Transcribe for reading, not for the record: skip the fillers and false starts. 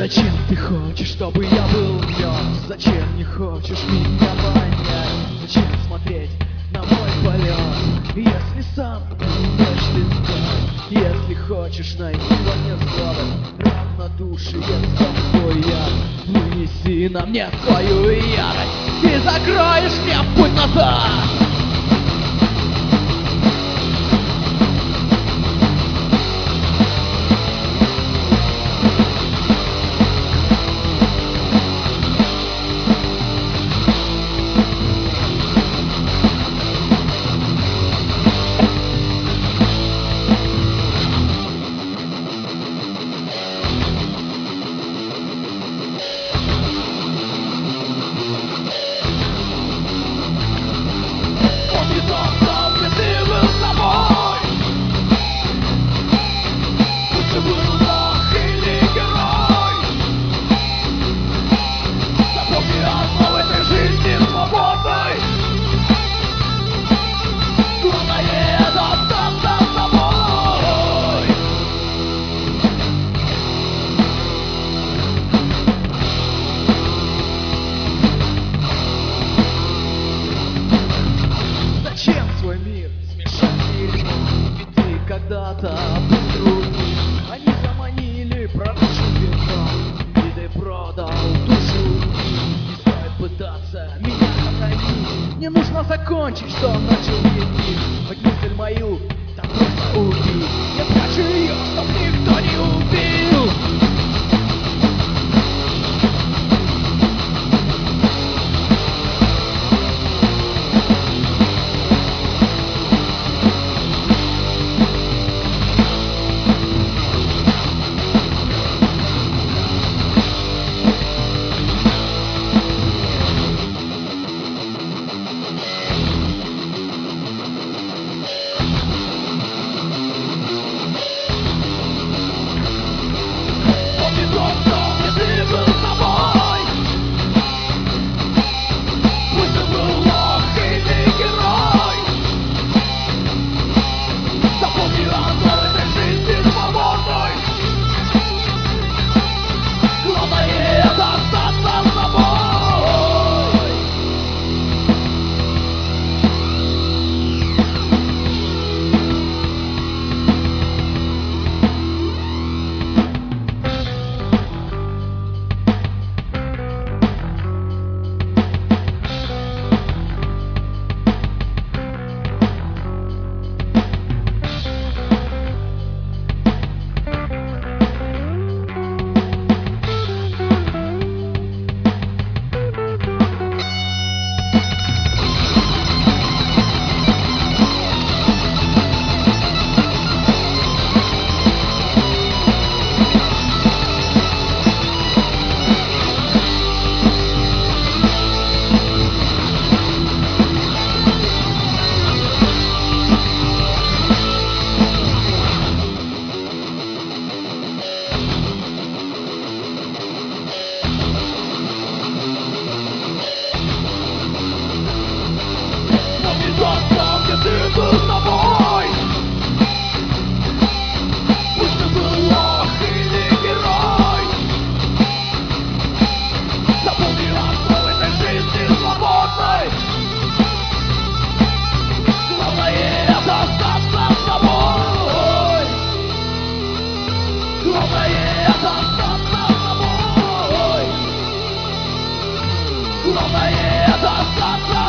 Зачем ты хочешь, чтобы я был мертв? Зачем не хочешь меня понять? Зачем смотреть на мой полет, если сам не умеешь летать? Если хочешь найти во мне слабость, равнодушие, свой яд, вынеси на мне свою ярость и закроешь мне путь назад. Зачем свой мир смешать дерьмо? Ведь ты когда-то был другим. Они заманили пророчим веком, и ты продал душу. Не стоит пытаться меня сохранить. Не нужно закончить, что начал дневник. Хоть мысль мою так просто убить. Я прячу ее, чтоб никто не убил. Ты был тобой. Пусть ты был лох или герой, запомни основы этой жизни свободной. Главное это остаться собой. Главное это остаться собой. Главное это остаться